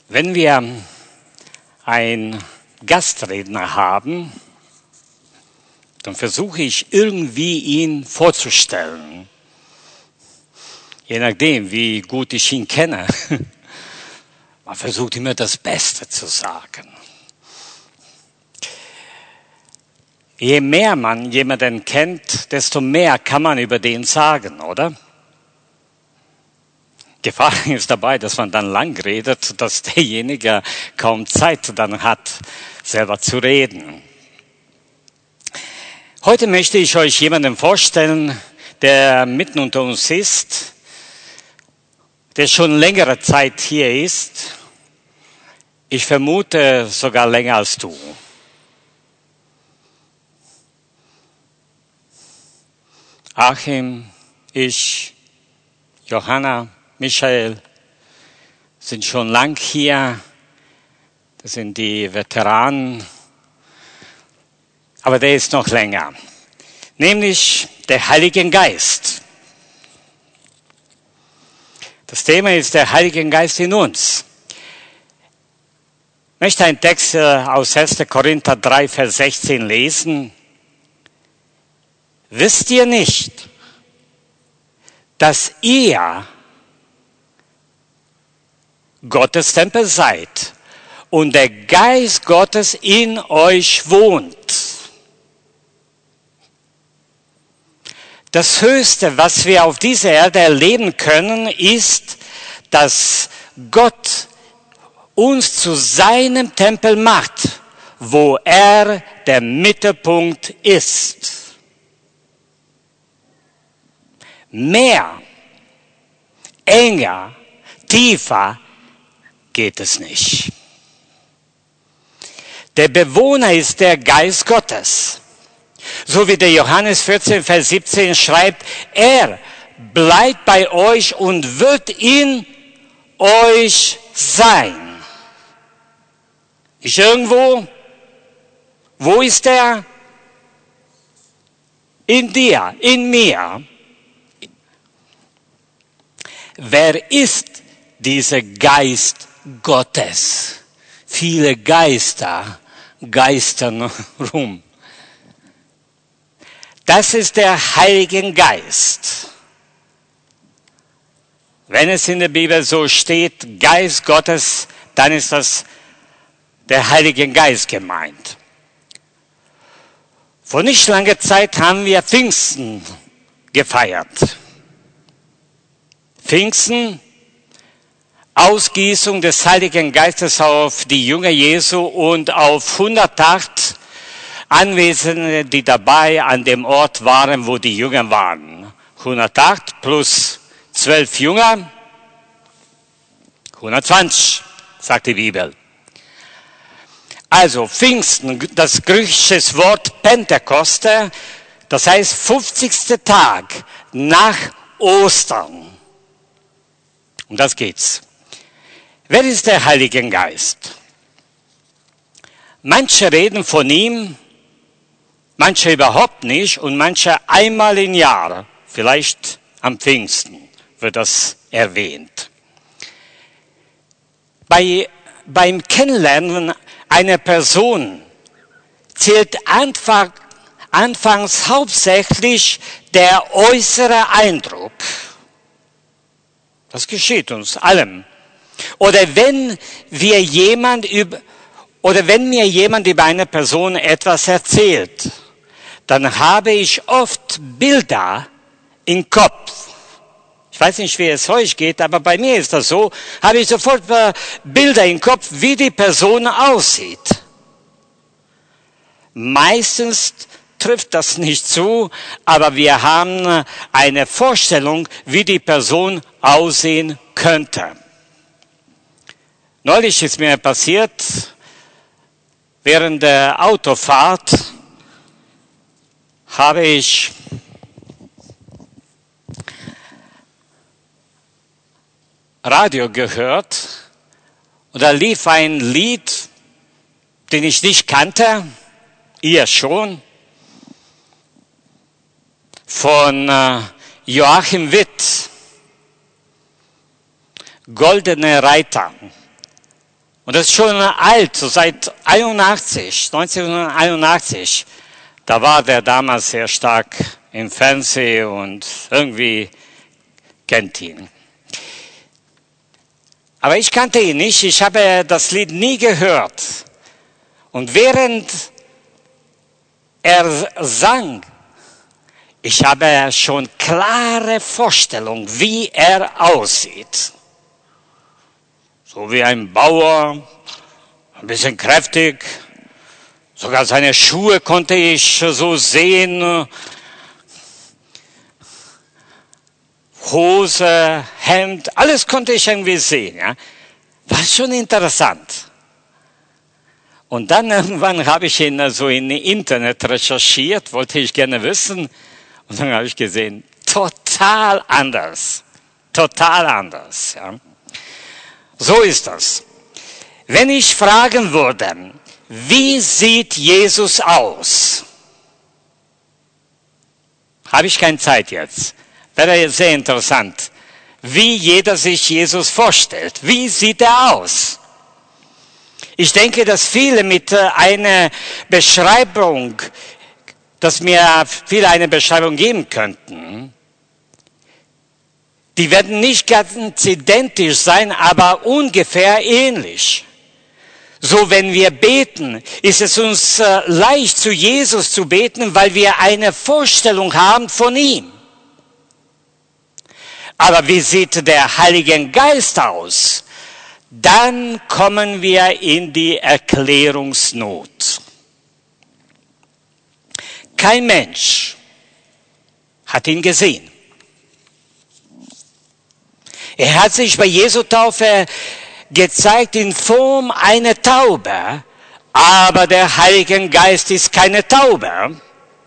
Wenn wir einen Gastredner haben, dann versuche ich irgendwie ihn vorzustellen. Je nachdem, wie gut ich ihn kenne. Man versucht immer das Beste zu sagen. Je mehr man jemanden kennt, desto mehr kann man über den sagen, oder? Gefahr ist dabei, dass man dann lang redet, dass derjenige kaum Zeit dann hat, selber zu reden. Heute möchte ich euch jemanden vorstellen, der mitten unter uns ist, der schon längere Zeit hier ist. Ich vermute sogar länger als du. Achim, ich, Johanna, Michael sind schon lang hier. Das sind die Veteranen. Aber der ist noch länger. Nämlich der Heilige Geist. Das Thema ist der Heilige Geist in uns. Ich möchte einen Text aus 1. Korinther 3, Vers 16 lesen. Wisst ihr nicht, dass ihr Gottes Tempel seid und der Geist Gottes in euch wohnt? Das Höchste, was wir auf dieser Erde erleben können, ist, dass Gott uns zu seinem Tempel macht, wo er der Mittelpunkt ist. Mehr, enger, tiefer geht es nicht. Der Bewohner ist der Geist Gottes. So wie der Johannes 14, Vers 17 schreibt, er bleibt bei euch und wird in euch sein. Nicht irgendwo? Wo ist er? In dir, in mir. Wer ist dieser Geist Gottes? Viele Geister geistern rum. Das ist der Heilige Geist. Wenn es in der Bibel so steht, Geist Gottes, dann ist das der Heilige Geist gemeint. Vor nicht langer Zeit haben wir Pfingsten gefeiert. Pfingsten, Ausgießung des Heiligen Geistes auf die Jünger Jesu und auf 108 Anwesende, die dabei an dem Ort waren, wo die Jünger waren. 108 plus 12 Jünger, 120, sagt die Bibel. Also Pfingsten, das griechische Wort Pentekoste, das heißt 50. Tag nach Ostern. Um das geht's. Wer ist der Heilige Geist? Manche reden von ihm, manche überhaupt nicht und manche einmal im Jahr, vielleicht am Pfingsten wird das erwähnt. Beim Kennenlernen einer Person zählt anfangs hauptsächlich der äußere Eindruck. Das geschieht uns allem. Oder wenn mir jemand über eine Person etwas erzählt, dann habe ich oft Bilder im Kopf. Ich weiß nicht, wie es euch geht, aber bei mir ist das so, habe ich sofort Bilder im Kopf, wie die Person aussieht. Meistens trifft das nicht zu, aber wir haben eine Vorstellung, wie die Person aussehen könnte. Neulich ist mir passiert, während der Autofahrt habe ich Radio gehört und da lief ein Lied, den ich nicht kannte, ihr schon, von Joachim Witt, Goldene Reiter. Und das ist schon alt, so seit 1981. Da war der damals sehr stark im Fernsehen und irgendwie kennt ihn. Aber ich kannte ihn nicht, ich habe das Lied nie gehört. Und während er sang, ich habe schon klare Vorstellung, wie er aussieht. So wie ein Bauer, ein bisschen kräftig. Sogar seine Schuhe konnte ich so sehen. Hose, Hemd, alles konnte ich irgendwie sehen. Ja? War schon interessant. Und dann irgendwann habe ich ihn so in Internet recherchiert, wollte ich gerne wissen. Und dann habe ich gesehen, total anders. Total anders. Ja? So ist das. Wenn ich fragen würde, wie sieht Jesus aus? Habe ich keine Zeit jetzt. Wäre sehr interessant, wie jeder sich Jesus vorstellt. Wie sieht er aus? Ich denke, dass viele mit einer Beschreibung, dass mir viele eine Beschreibung geben könnten. Die werden nicht ganz identisch sein, aber ungefähr ähnlich. So, wenn wir beten, ist es uns leicht, zu Jesus zu beten, weil wir eine Vorstellung haben von ihm. Aber wie sieht der Heilige Geist aus? Dann kommen wir in die Erklärungsnot. Kein Mensch hat ihn gesehen. Er hat sich bei Jesu Taufe gezeigt in Form einer Taube, aber der Heilige Geist ist keine Taube.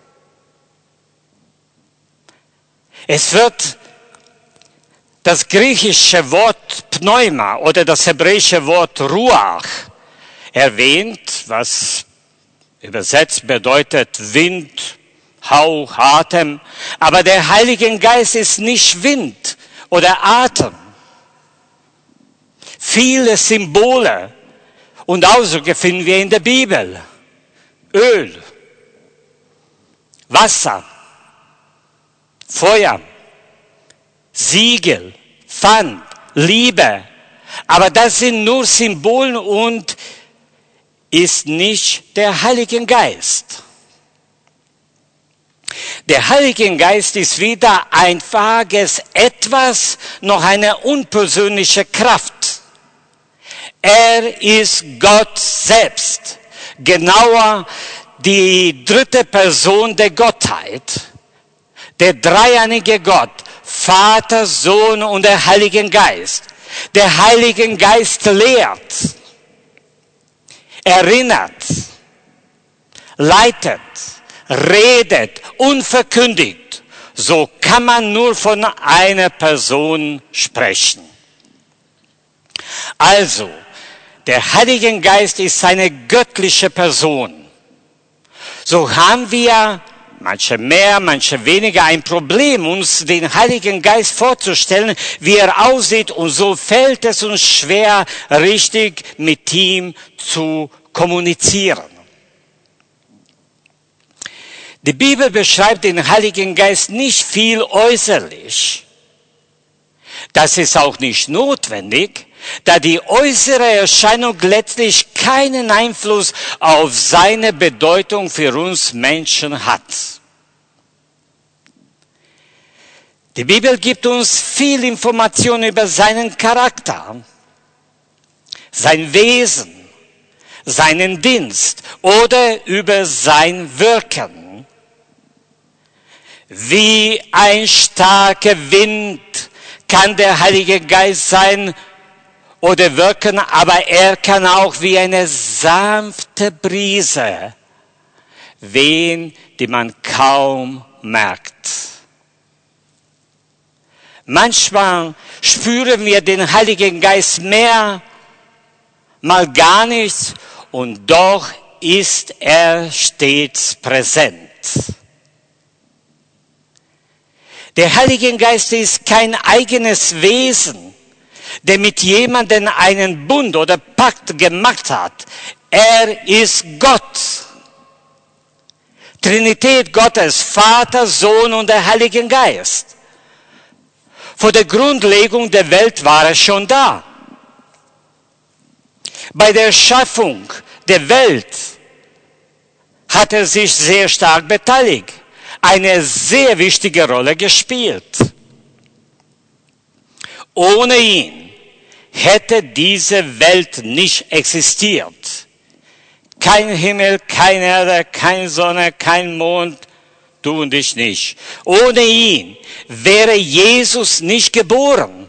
Es wird das griechische Wort Pneuma oder das hebräische Wort Ruach erwähnt, was übersetzt bedeutet Wind, Hauch, Atem. Aber der Heilige Geist ist nicht Wind oder Atem. Viele Symbole und Ausdrücke finden wir in der Bibel. Öl, Wasser, Feuer, Siegel, Pfand, Liebe. Aber das sind nur Symbole und ist nicht der Heilige Geist. Der Heilige Geist ist weder ein vages Etwas noch eine unpersönliche Kraft. Er ist Gott selbst. Genauer die dritte Person der Gottheit. Der dreieinige Gott. Vater, Sohn und der Heilige Geist. Der Heilige Geist lehrt, erinnert, leitet, redet und verkündigt. So kann man nur von einer Person sprechen. Also, der Heilige Geist ist eine göttliche Person. So haben wir, manche mehr, manche weniger, ein Problem, uns den Heiligen Geist vorzustellen, wie er aussieht. Und so fällt es uns schwer, richtig mit ihm zu kommunizieren. Die Bibel beschreibt den Heiligen Geist nicht viel äußerlich. Das ist auch nicht notwendig, da die äußere Erscheinung letztlich keinen Einfluss auf seine Bedeutung für uns Menschen hat. Die Bibel gibt uns viel Information über seinen Charakter, sein Wesen, seinen Dienst oder über sein Wirken. Wie ein starker Wind kann der Heilige Geist sein oder wirken, aber er kann auch wie eine sanfte Brise wehen, die man kaum merkt. Manchmal spüren wir den Heiligen Geist mehr, mal gar nichts, und doch ist er stets präsent. Der Heilige Geist ist kein eigenes Wesen, der mit jemandem einen Bund oder Pakt gemacht hat. Er ist Gott. Trinität Gottes, Vater, Sohn und der Heilige Geist. Vor der Grundlegung der Welt war er schon da. Bei der Schaffung der Welt hat er sich sehr stark beteiligt, eine sehr wichtige Rolle gespielt. Ohne ihn hätte diese Welt nicht existiert. Kein Himmel, keine Erde, keine Sonne, kein Mond, du und ich nicht. Ohne ihn wäre Jesus nicht geboren.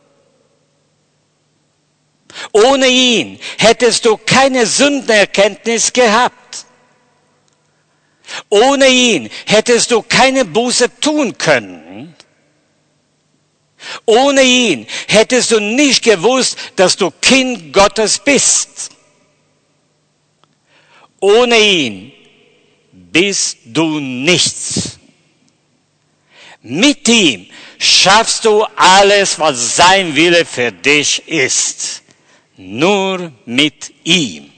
Ohne ihn hättest du keine Sündenerkenntnis gehabt. Ohne ihn hättest du keine Buße tun können. Ohne ihn hättest du nicht gewusst, dass du Kind Gottes bist. Ohne ihn bist du nichts. Mit ihm schaffst du alles, was sein Wille für dich ist. Nur mit ihm.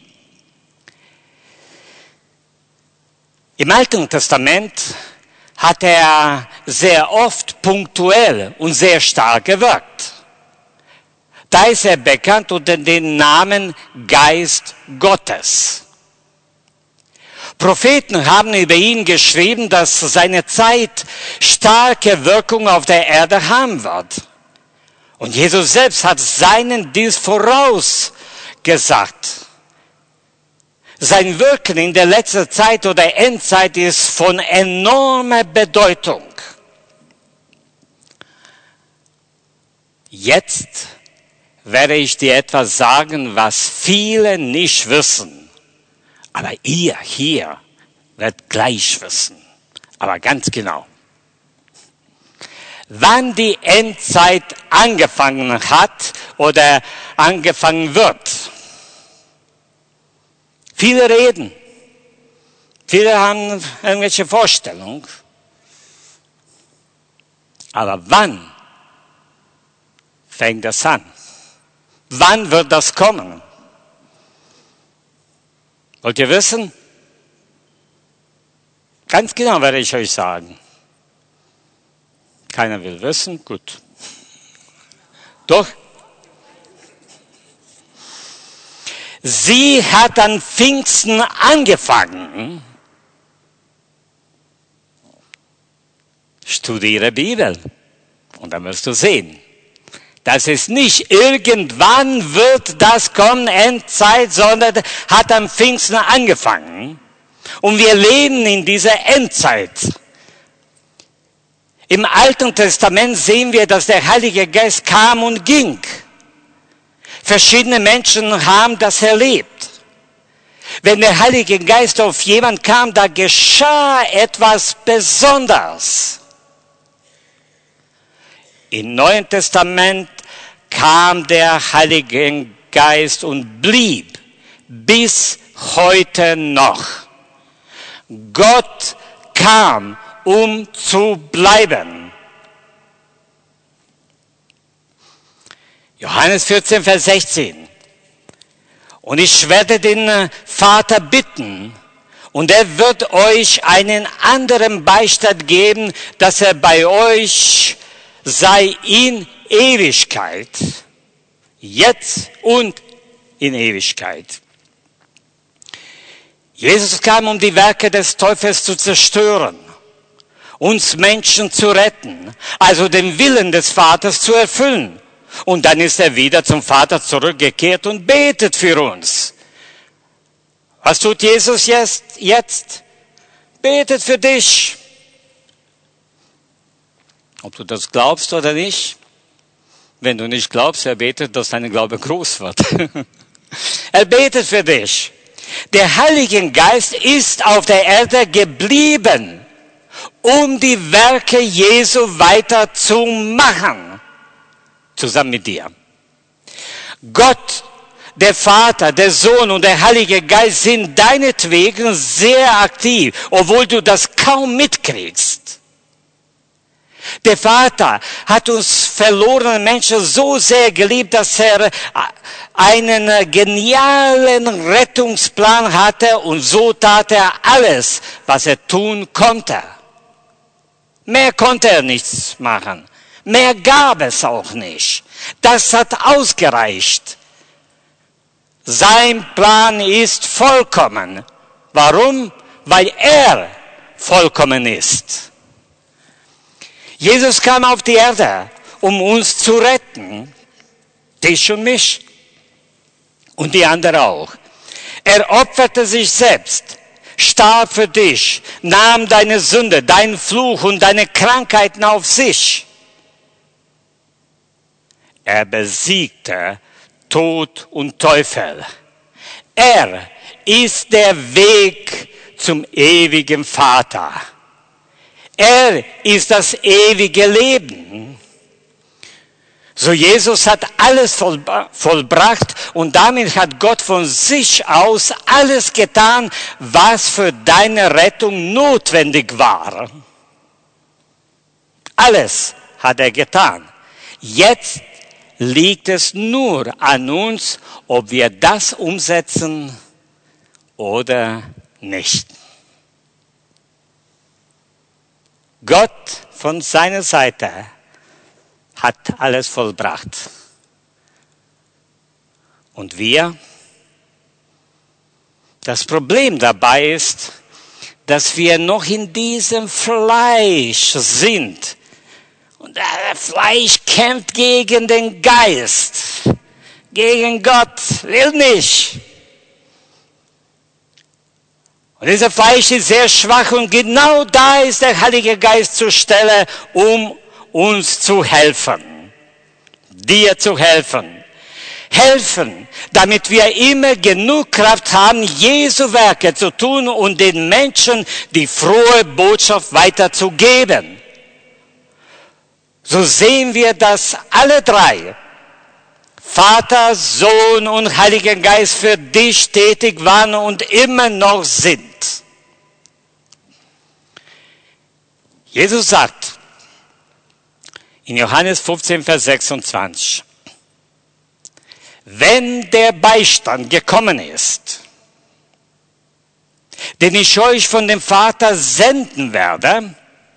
Im Alten Testament hat er sehr oft punktuell und sehr stark gewirkt. Da ist er bekannt unter dem Namen Geist Gottes. Propheten haben über ihn geschrieben, dass seine Zeit starke Wirkung auf der Erde haben wird. Und Jesus selbst hat seinen Dienst vorausgesagt. Sein Wirken in der letzten Zeit oder Endzeit ist von enormer Bedeutung. Jetzt werde ich dir etwas sagen, was viele nicht wissen. Aber ihr hier werdet gleich wissen. Aber ganz genau. Wann die Endzeit angefangen hat oder angefangen wird. Viele reden. Viele haben irgendwelche Vorstellungen. Aber wann fängt das an? Wann wird das kommen? Wollt ihr wissen? Ganz genau werde ich euch sagen. Keiner will wissen? Gut. Doch? Sie hat an Pfingsten angefangen. Studiere Bibel und dann wirst du sehen. Das ist nicht irgendwann wird das kommen, Endzeit, sondern hat am Pfingsten angefangen. Und wir leben in dieser Endzeit. Im Alten Testament sehen wir, dass der Heilige Geist kam und ging. Verschiedene Menschen haben das erlebt. Wenn der Heilige Geist auf jemanden kam, da geschah etwas Besonderes. Im Neuen Testament kam der Heilige Geist und blieb bis heute noch. Gott kam, um zu bleiben. Johannes 14, Vers 16. Und ich werde den Vater bitten, und er wird euch einen anderen Beistand geben, dass er bei euch sei in Ewigkeit, jetzt und in Ewigkeit. Jesus kam, um die Werke des Teufels zu zerstören, uns Menschen zu retten, also den Willen des Vaters zu erfüllen. Und dann ist er wieder zum Vater zurückgekehrt und betet für uns. Was tut Jesus jetzt? Betet für dich. Ob du das glaubst oder nicht. Wenn du nicht glaubst, er betet, dass dein Glaube groß wird. Er betet für dich. Der Heilige Geist ist auf der Erde geblieben, um die Werke Jesu weiter zu machen. Zusammen mit dir. Gott, der Vater, der Sohn und der Heilige Geist sind deinetwegen sehr aktiv, obwohl du das kaum mitkriegst. Der Vater hat uns verlorenen Menschen so sehr geliebt, dass er einen genialen Rettungsplan hatte und so tat er alles, was er tun konnte. Mehr konnte er nichts machen. Mehr gab es auch nicht. Das hat ausgereicht. Sein Plan ist vollkommen. Warum? Weil er vollkommen ist. Jesus kam auf die Erde, um uns zu retten. Dich und mich. Und die anderen auch. Er opferte sich selbst, starb für dich, nahm deine Sünde, deinen Fluch und deine Krankheiten auf sich. Er besiegte Tod und Teufel. Er ist der Weg zum ewigen Vater. Er ist das ewige Leben. So Jesus hat alles vollbracht und damit hat Gott von sich aus alles getan, was für deine Rettung notwendig war. Alles hat er getan. Jetzt liegt es nur an uns, ob wir das umsetzen oder nicht. Gott von seiner Seite hat alles vollbracht. Und wir? Das Problem dabei ist, dass wir noch in diesem Fleisch sind. Und das Fleisch kämpft gegen den Geist, gegen Gott, will nicht. Und dieser Fleisch ist sehr schwach und genau da ist der Heilige Geist zur Stelle, um uns zu helfen, dir zu helfen. Helfen, damit wir immer genug Kraft haben, Jesu Werke zu tun und den Menschen die frohe Botschaft weiterzugeben. So sehen wir, dass alle drei, Vater, Sohn und Heiliger Geist, für dich tätig waren und immer noch sind. Jesus sagt in Johannes 15, Vers 26, wenn der Beistand gekommen ist, den ich euch von dem Vater senden werde,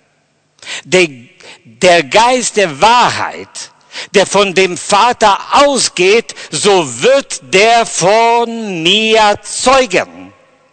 der Geist der Wahrheit, der von dem Vater ausgeht, so wird der von mir zeugen.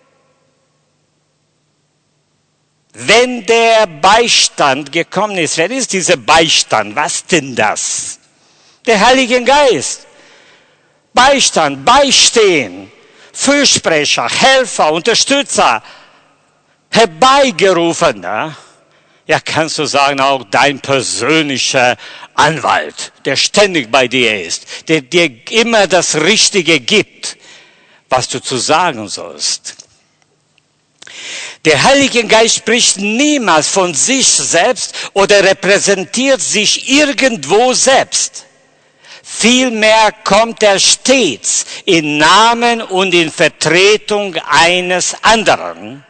Wenn der Beistand gekommen ist, wer ist dieser Beistand? Was denn das? Der Heilige Geist. Beistand, Beistehen, Fürsprecher, Helfer, Unterstützer, Herbeigerufener. Ja, kannst du sagen, auch dein persönlicher Anwalt, der ständig bei dir ist, der dir immer das Richtige gibt, was du zu sagen sollst. Der Heilige Geist spricht niemals von sich selbst oder repräsentiert sich irgendwo selbst. Vielmehr kommt er stets in Namen und in Vertretung eines anderen.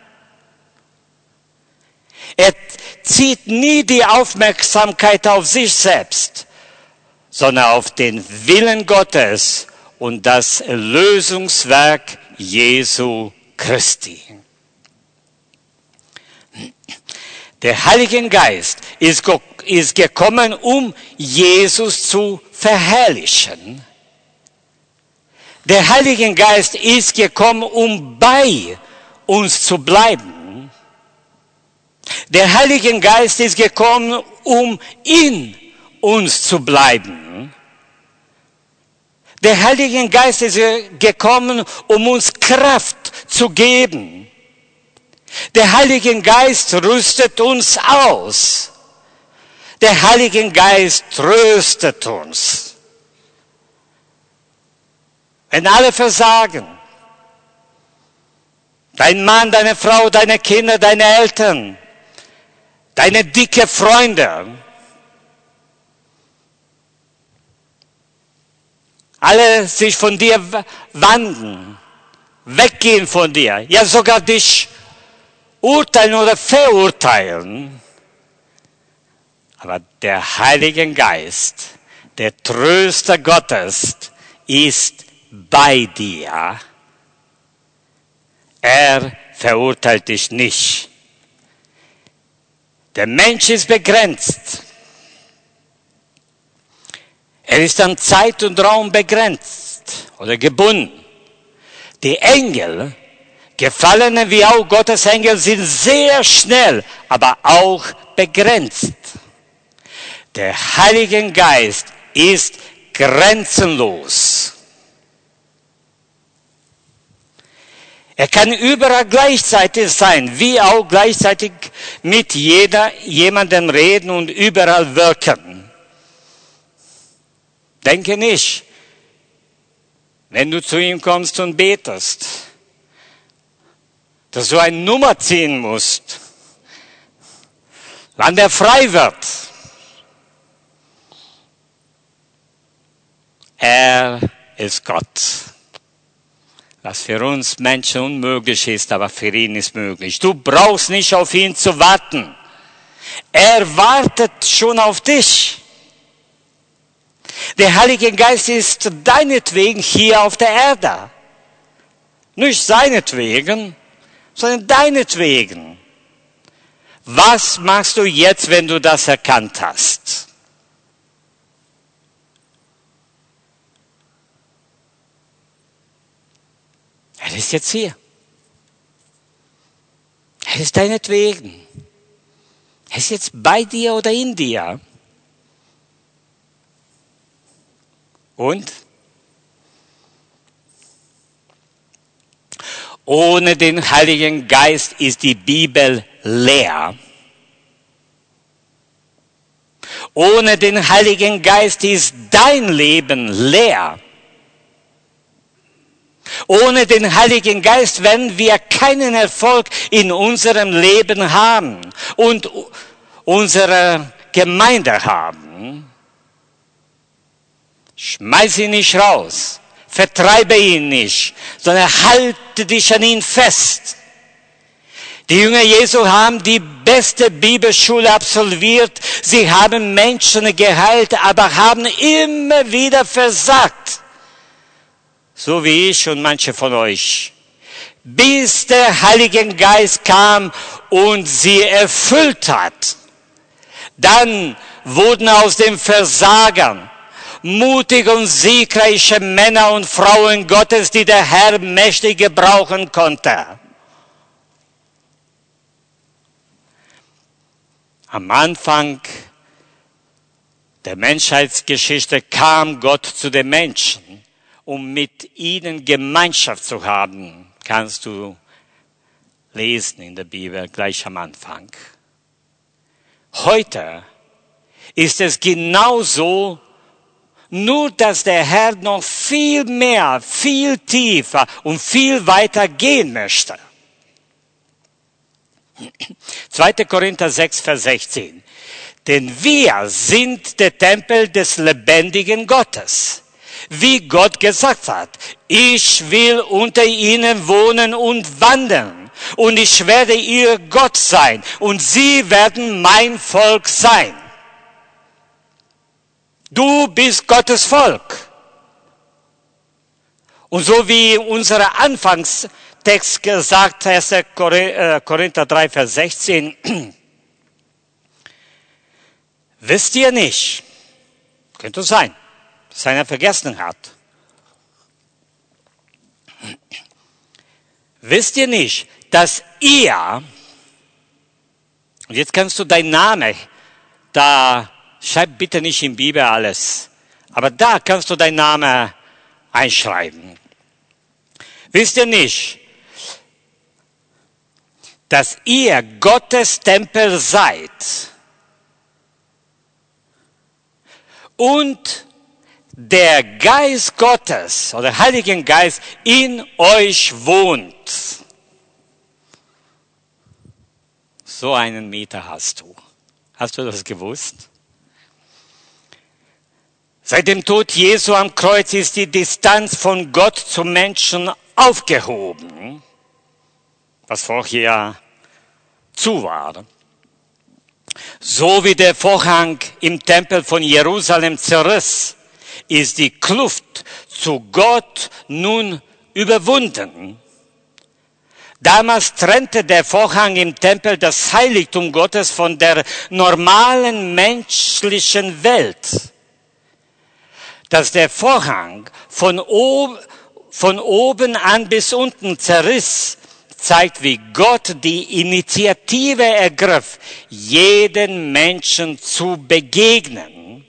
Er zieht nie die Aufmerksamkeit auf sich selbst, sondern auf den Willen Gottes und das Erlösungswerk Jesu Christi. Der Heilige Geist ist gekommen, um Jesus zu verherrlichen. Der Heilige Geist ist gekommen, um bei uns zu bleiben. Der Heilige Geist ist gekommen, um in uns zu bleiben. Der Heilige Geist ist gekommen, um uns Kraft zu geben. Der Heilige Geist rüstet uns aus. Der Heilige Geist tröstet uns. Wenn alle versagen, dein Mann, deine Frau, deine Kinder, deine Eltern, deine dicke Freunde, alle sich von dir wenden, weggehen von dir, ja sogar dich urteilen oder verurteilen. Aber der Heilige Geist, der Tröster Gottes, ist bei dir. Er verurteilt dich nicht. Der Mensch ist begrenzt. Er ist an Zeit und Raum begrenzt oder gebunden. Die Engel, Gefallene wie auch Gottes Engel, sind sehr schnell, aber auch begrenzt. Der Heilige Geist ist grenzenlos. Er kann überall gleichzeitig sein, wie auch gleichzeitig mit jemandem reden und überall wirken. Denke nicht, wenn du zu ihm kommst und betest, dass du eine Nummer ziehen musst, wann der frei wird. Er ist Gott. Was für uns Menschen unmöglich ist, aber für ihn ist möglich. Du brauchst nicht auf ihn zu warten. Er wartet schon auf dich. Der Heilige Geist ist deinetwegen hier auf der Erde. Nicht seinetwegen, sondern deinetwegen. Was machst du jetzt, wenn du das erkannt hast? Er ist jetzt hier. Er ist deinetwegen. Er ist jetzt bei dir oder in dir. Und? Ohne den Heiligen Geist ist die Bibel leer. Ohne den Heiligen Geist ist dein Leben leer. Ohne den Heiligen Geist werden wir keinen Erfolg in unserem Leben haben und unsere Gemeinde haben. Schmeiß ihn nicht raus, vertreibe ihn nicht, sondern halte dich an ihn fest. Die Jünger Jesu haben die beste Bibelschule absolviert, sie haben Menschen geheilt, aber haben immer wieder versagt. So wie ich und manche von euch. Bis der Heilige Geist kam und sie erfüllt hat. Dann wurden aus den Versagern mutige und siegreiche Männer und Frauen Gottes, die der Herr mächtig gebrauchen konnte. Am Anfang der Menschheitsgeschichte kam Gott zu den Menschen, um mit ihnen Gemeinschaft zu haben. Kannst du lesen in der Bibel gleich am Anfang. Heute ist es genauso, nur dass der Herr noch viel mehr, viel tiefer und viel weiter gehen möchte. 2. Korinther 6, Vers 16. Denn wir sind der Tempel des lebendigen Gottes. Wie Gott gesagt hat, ich will unter ihnen wohnen und wandeln. Und ich werde ihr Gott sein. Und sie werden mein Volk sein. Du bist Gottes Volk. Und so wie unser Anfangstext gesagt, 1. Korinther 3, Vers 16, wisst ihr nicht, könnte sein, dass einer vergessen hat. Wisst ihr nicht, dass ihr, und jetzt kannst du deinen Namen, da schreib bitte nicht in Bibel alles, aber da kannst du deinen Namen einschreiben. Wisst ihr nicht, dass ihr Gottes Tempel seid und der Geist Gottes oder Heiligen Geist in euch wohnt? So einen Mieter hast du. Hast du das gewusst? Seit dem Tod Jesu am Kreuz ist die Distanz von Gott zum Menschen aufgehoben, was vorher zu war. So wie der Vorhang im Tempel von Jerusalem zerriss, ist die Kluft zu Gott nun überwunden. Damals trennte der Vorhang im Tempel das Heiligtum Gottes von der normalen menschlichen Welt. Dass der Vorhang von oben an bis unten zerriss, zeigt, wie Gott die Initiative ergriff, jeden Menschen zu begegnen.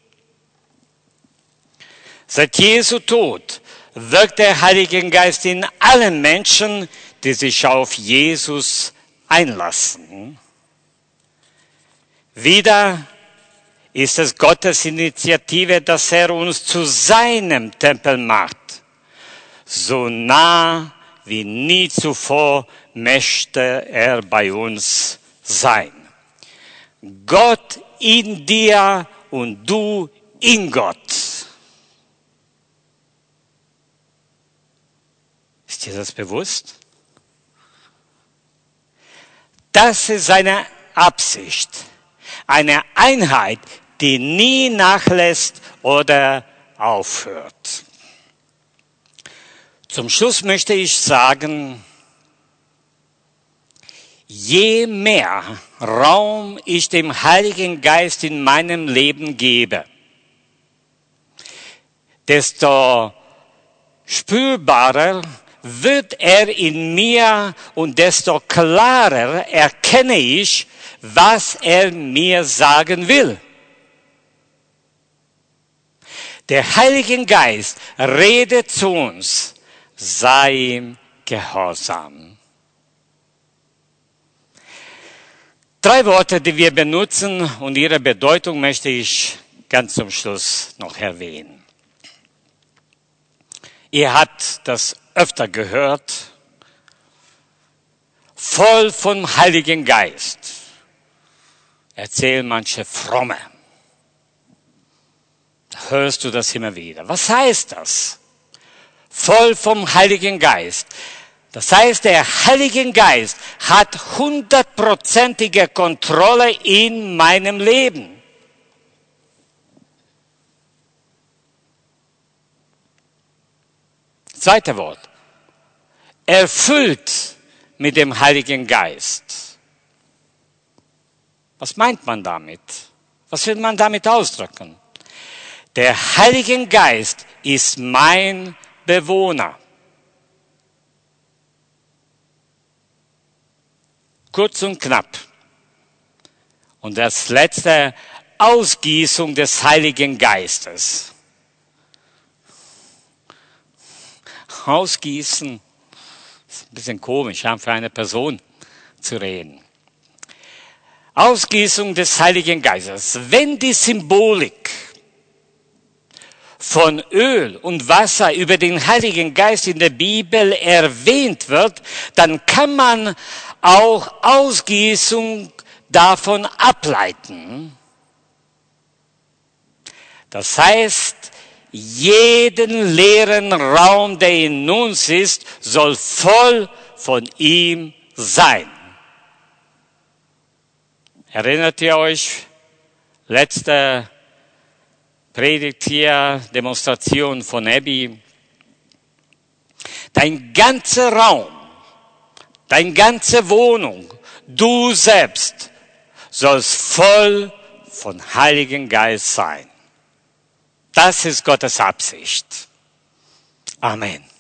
Seit Jesu Tod wirkt der Heilige Geist in allen Menschen, die sich auf Jesus einlassen. Wieder ist es Gottes Initiative, dass er uns zu seinem Tempel macht. So nah wie nie zuvor möchte er bei uns sein. Gott in dir und du in Gott. Ist dir das bewusst? Das ist seine Absicht. Eine Einheit, die nie nachlässt oder aufhört. Zum Schluss möchte ich sagen, je mehr Raum ich dem Heiligen Geist in meinem Leben gebe, desto spürbarer wird er in mir und desto klarer erkenne ich, was er mir sagen will. Der Heilige Geist redet zu uns, sei ihm gehorsam. 3 Worte, die wir benutzen und ihre Bedeutung möchte ich ganz zum Schluss noch erwähnen. Ihr habt das öfter gehört, voll vom Heiligen Geist. Erzählen manche Fromme. Da hörst du das immer wieder. Was heißt das? Voll vom Heiligen Geist. Das heißt, der Heilige Geist hat 100%ige Kontrolle in meinem Leben. Zweite Wort. Erfüllt mit dem Heiligen Geist. Was meint man damit? Was will man damit ausdrücken? Der Heilige Geist ist mein Bewohner. Kurz und knapp. Und das letzte, Ausgießung des Heiligen Geistes. Ausgießen, ist ein bisschen komisch, für eine Person zu reden. Ausgießung des Heiligen Geistes. Wenn die Symbolik von Öl und Wasser über den Heiligen Geist in der Bibel erwähnt wird, dann kann man auch Ausgießung davon ableiten. Das heißt, jeden leeren Raum, der in uns ist, soll voll von ihm sein. Erinnert ihr euch? Letzte Predigt hier, Demonstration von Abby. Dein ganzer Raum, deine ganze Wohnung, du selbst, sollst voll von Heiligen Geist sein. Das ist Gottes Absicht. Amen.